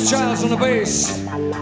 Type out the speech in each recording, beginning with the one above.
Childs on the bass.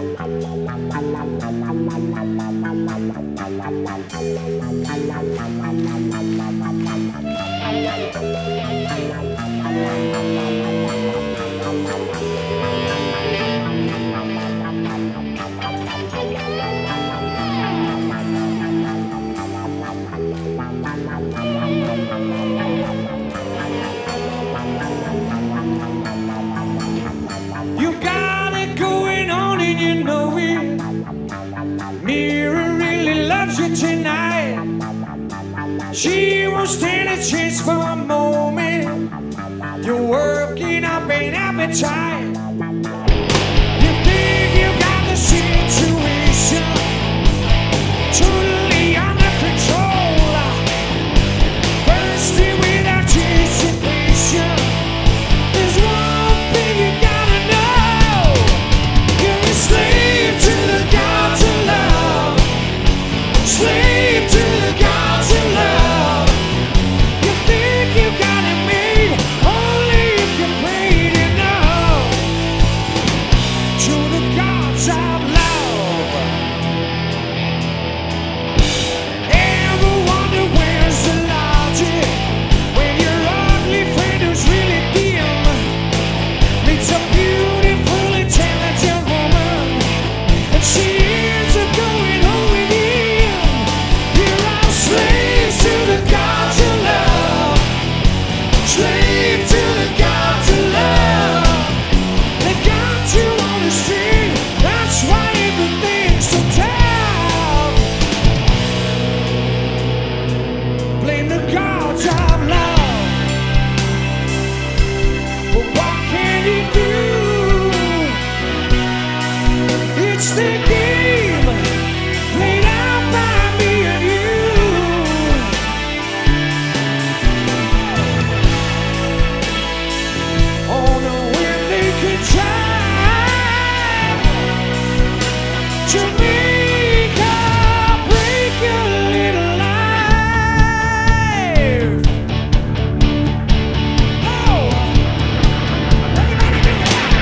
You got it going on and you know it. Mira really loves you tonight. She won't stand a chance for a moment. You're working up an appetite. You think you got the situation totally under control. Bursting with anticipation. There's one thing you gotta know. You're a slave to the gods of love. Slave to the gods of love. You think you got it made, only if you prayed enough to the gods of love. Ever wonder where's the logic when your ugly friend who's really dim meets a beautiful, intelligent woman and she ends up going home with him? You're all slaves to the gods of love. Slave to the gods of love. They got you on the string. That's why everything's so tough. Blame the gods of love. But what can you do? It's the game played out by me and you. Oh no, when they can try to make or break your little life. Oh, everybody make it loud.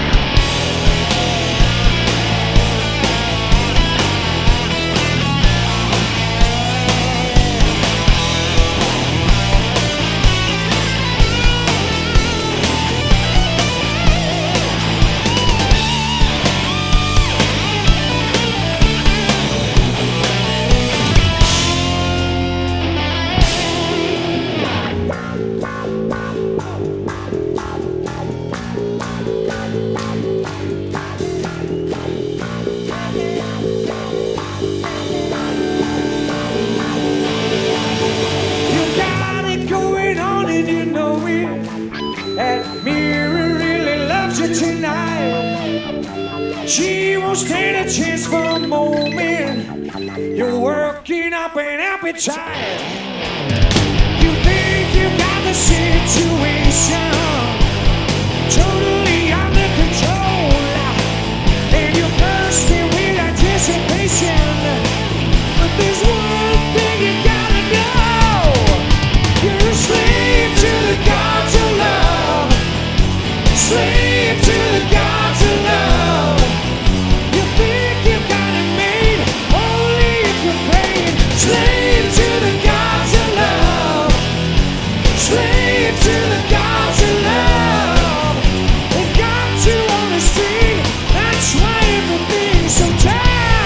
You got it going on and you know it. That Mira really loves you tonight. She won't stand a chance for a moment. You're working up an appetite. You think you got the situation totally under control, and you're bursting with anticipation. But there's one thing you gotta know. You're a slave to the gods of love. Slave to the gods of love. You think you got it made, only if you're paid. Slave to the gods of love. Slave to the gods of love. They got you on the string. That's why everything's so tough.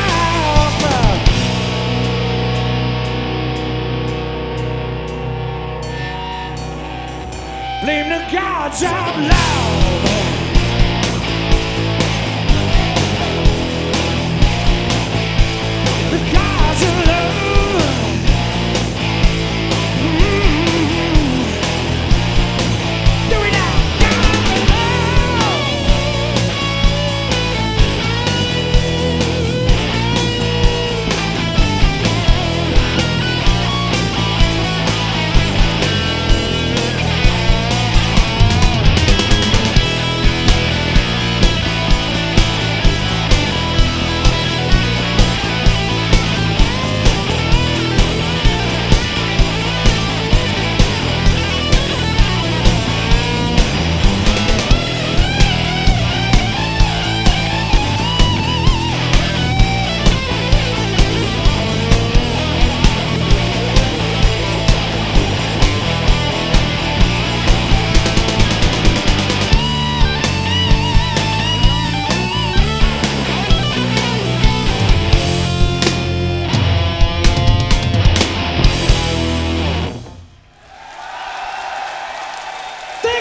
Blame the gods of love. The gods of love. Do it now. Gods of love.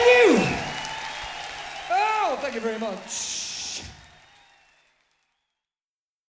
you. Oh, thank you very much.